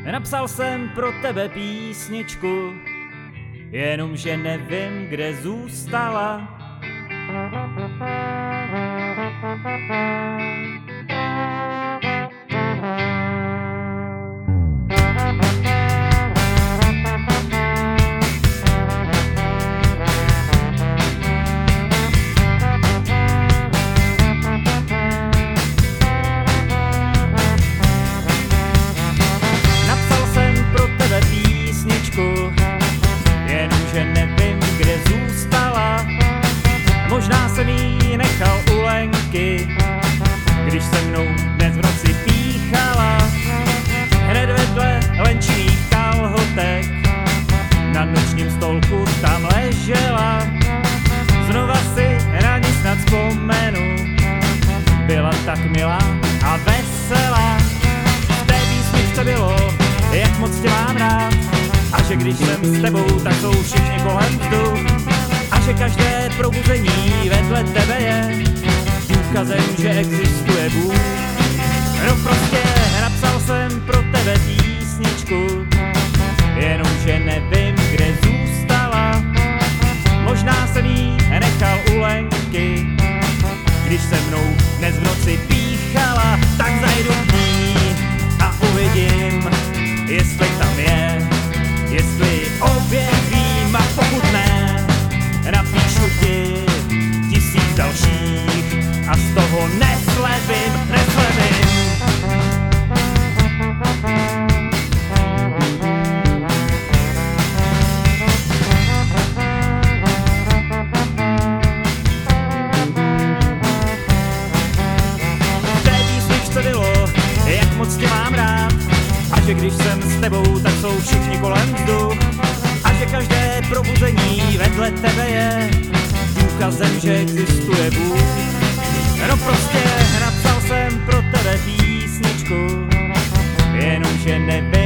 Napsal jsem pro tebe písničku, jenomže nevím, kde zůstala. Jenomže nevím, kde zůstala. Možná jsem jí nechal u Lenky, když se mnou dnes v noci píchala. Hned vedle Lenčiných kalhotek na nočním stolku tam ležela. Znova si na ní snad vzpomenu, byla tak milá a veselá. V té písničce bylo, jak moc tě mám rád, a že když jsem s tebou, tak jsou všichni kolem vzduch. A že každé probuzení vedle tebe je důkazem, že existuje Bůh. No prostě napsal jsem pro tebe písničku, jenomže nevím, kde zůstala. Možná jsem jí nechal u Lenky, když se mnou dnes v noci píchala. Tak zajdu k ní a uvidím, jestli tam je, jestli objevím, a pokud ne, napíšu ti 1000 dalších a z toho neslevím. V té písničce bylo, jak moc tě mám rád, a že když jsem s tebou, tak jsou všichni kolem vzduch. A že každé probuzení vedle tebe je důkazem, že existuje Bůh. No prostě napsal jsem pro tebe písničku, jenomže nevím,